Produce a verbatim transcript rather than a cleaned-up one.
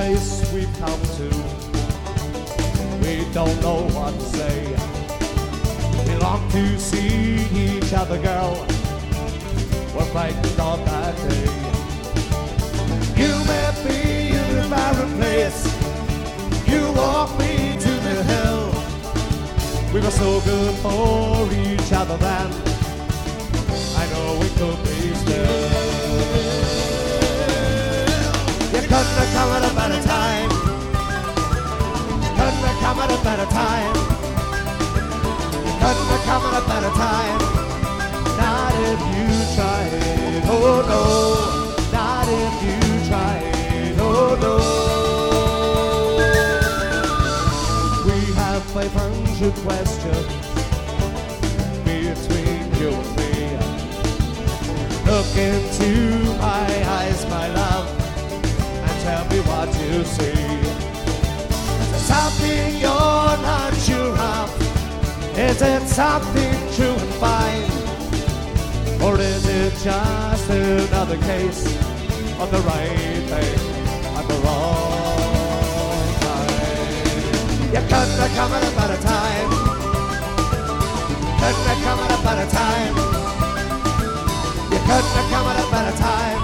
place we've come to. We don't know what to say. We long to see each other, girl. We're frightened of that day. You met me in a barren place. You walked me to the hill. We were so good for each other then. I know we could be still. You couldn't have come at a better time. Couldn't have come at a better time. Couldn't have come at a better time. Not if you tried. Oh no. Not if you tried. Oh no. We have five hundred questions between you and me. Look into my eyes, my love, and tell me what you see. Is it something you're not sure of? Is it something true and fine? Or is it just another case of the right thing at the wrong time? You couldn't have come at a better time. Couldn't have come at a better time. You couldn't have come at a better time.